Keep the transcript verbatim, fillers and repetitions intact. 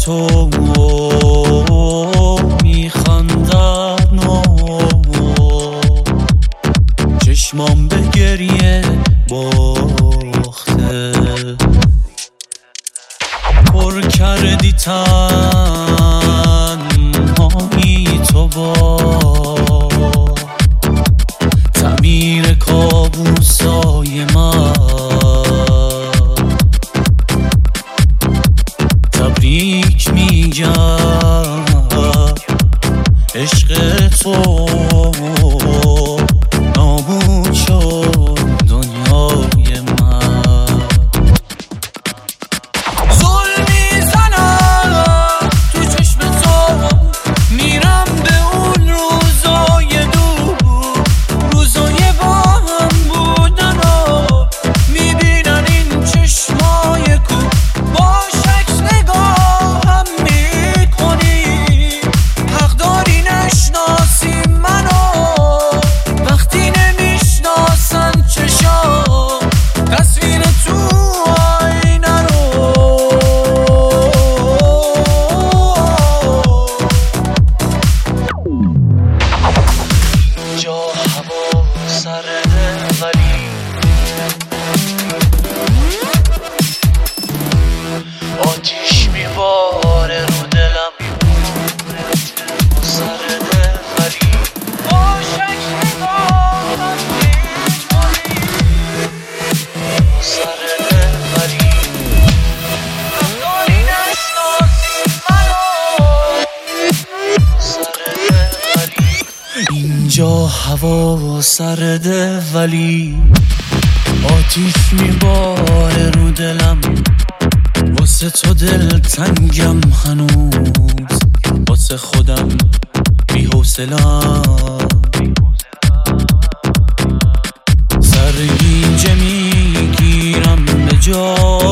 تو میخندن و چشمام به گریه باخته. پر کردی تنهایی تو با تعمیر کابوسای من. تبریک میگم عشق تو نابود شد دنیای من. زل میزنم تو چشم تو میرم به اون روزای دور، روزای با هم بودن و میبینن این چشمای کو با شکل نگاه هم میکنی. حق داری نشناسی منو وقتی نمیشناسن چشام تصویر تو آینه رو. اینجا هوا سرده ولی آتیش میباره رو دلم. سرده ولی با شکل نگاهم میکنی. سرده ولی داری نشناسی منو. سرده ولی اینجا هوا سرده ولی آتیش میباره رو دلم. واسه تو دل تنگم هنوز، واسه خودم بی حوصله‌ام. سرگیجه میگیرم به جا